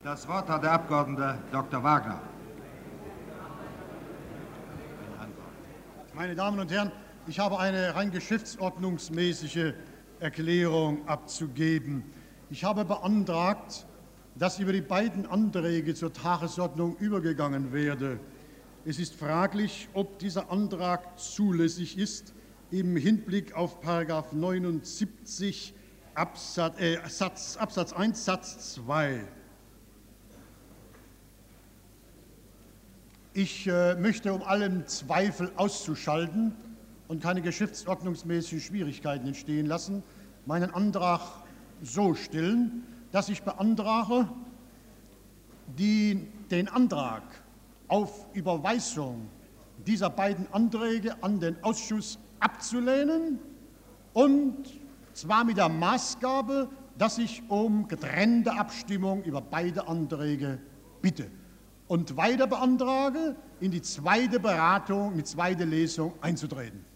Das Wort hat der Abgeordnete Dr. Wagner. Meine Damen und Herren, ich habe eine rein geschäftsordnungsmäßige Erklärung abzugeben. Ich habe beantragt, dass über die beiden Anträge zur Tagesordnung übergegangen werde. Es ist fraglich, ob dieser Antrag zulässig ist im Hinblick auf § 79 Absatz 1 Satz 2. Ich möchte, um allen Zweifel auszuschalten und keine geschäftsordnungsmäßigen Schwierigkeiten entstehen lassen, meinen Antrag so stellen, dass ich beantrage, den Antrag auf Überweisung dieser beiden Anträge an den Ausschuss abzulehnen, und zwar mit der Maßgabe, dass ich um getrennte Abstimmung über beide Anträge bitte. Und weiter beantrage, in die zweite Beratung, in die zweite Lesung einzutreten.